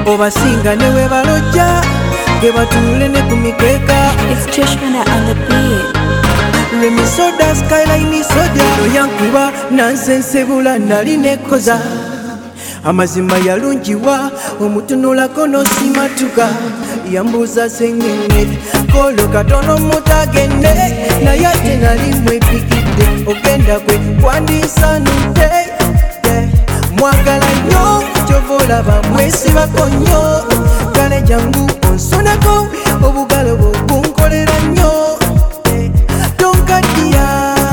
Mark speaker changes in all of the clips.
Speaker 1: obasinga ne we balojja ge batuule ne ku mikeeka.
Speaker 2: It's Joshua on the beat.
Speaker 1: Remy Soda Skyline Soja yankuba nansensebula nali nekoza amazima yalungiwa omutunulako nosimatuka yambuuza sengenge kolo katono mutagende naye ate nali mwepikidde ogenda kwe kwandisanudde mwagala nnyo kyova olaba mwesibako nnyo kale jangu onsunako obugalo bwo bunkolera nnyo tonkaddiya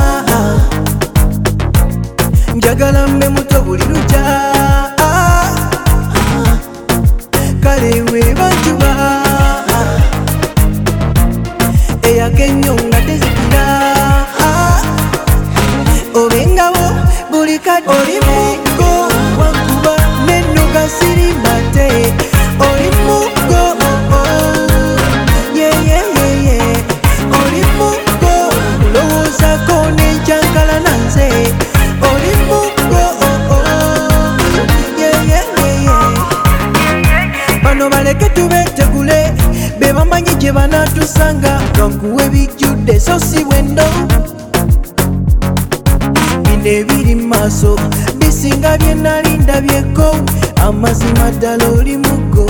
Speaker 1: njagala mbe muto buli lujja kale webanjuba eyakennyo nga tezikira obengawo buli kadde oli mugo wankuba nennuga sirimate oli mugo yeyeyeye oli mugo kulowoozako nenjankala nanze oli mugo yeyeyeye bano baleke tubetegule be bamanyi gye banatusanga gankuwa ebijjudde so si bwendo bino ebiri mu maaso bisinga bye nali ndabyeko amazima ddala oli mugo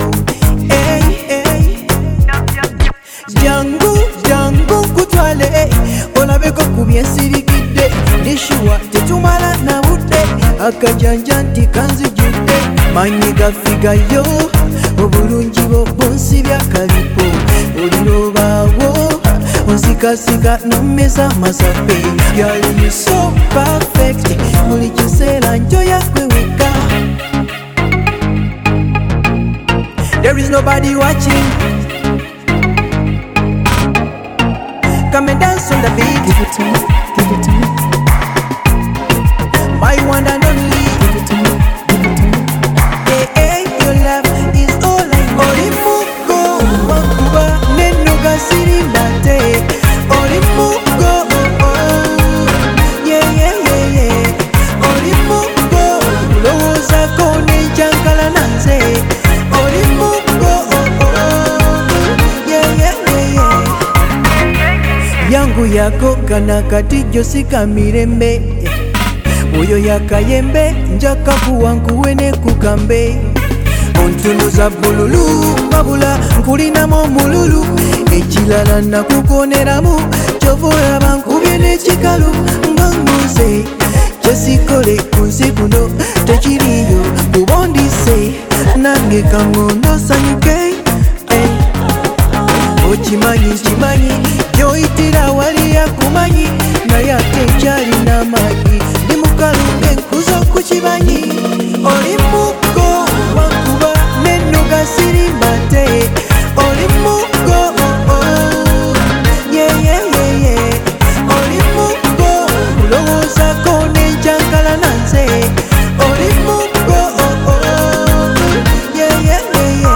Speaker 1: jangu jangu nkutwale olabeko ku byensirikidde ndishuwa tetumala na budde akajanja nti kanzijudde manyi gafigayo obulungi bwo bunsibya kalipo olirobaawo onsikasika nommeza amasape yali so perfect buli kiseera njoya kweweka. There is nobody watching. Come and dance on the beat.
Speaker 2: Give it to me, give it to me.
Speaker 1: My one and only.
Speaker 2: Give it to me, give it to me.
Speaker 1: Hey, hey, your love is all I need. Oli mugo wankuba nennuga sirimate. Oli mugo yeah yeah yeah yeah. Oli mugo kulowoozako nenjankala nanze. Oli mugo yeah yeah yeah yeah. Yangu yako kana kati josika mirembe oyo yakayembe njaka kuwankuwe ne kukambe ontunuza bululu wabula nkulinamu omululu ekirala nakukoneramu kyova olaba nkubye n'ekikalu nga nguze kyesikole ku nsi kuno tekiriyo kubondise nange kangondo sanyuke okimanyi kimanyi gyoyitira wali yakumanyi naye ate nkyalina amaanyi ndi mukalumbe nkuza okukimanyi oli mugo wankuba nennuga sirimate oli mugo yeyeyeye oli mugo kulowoozako nenjankala nanze oli mugo yeyeyeye.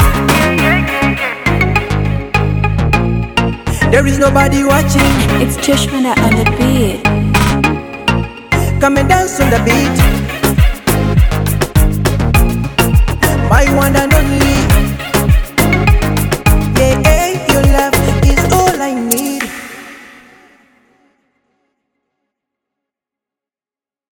Speaker 1: There is nobody watching.
Speaker 2: It's Joshua on the beat.
Speaker 1: Come and dance on the beat.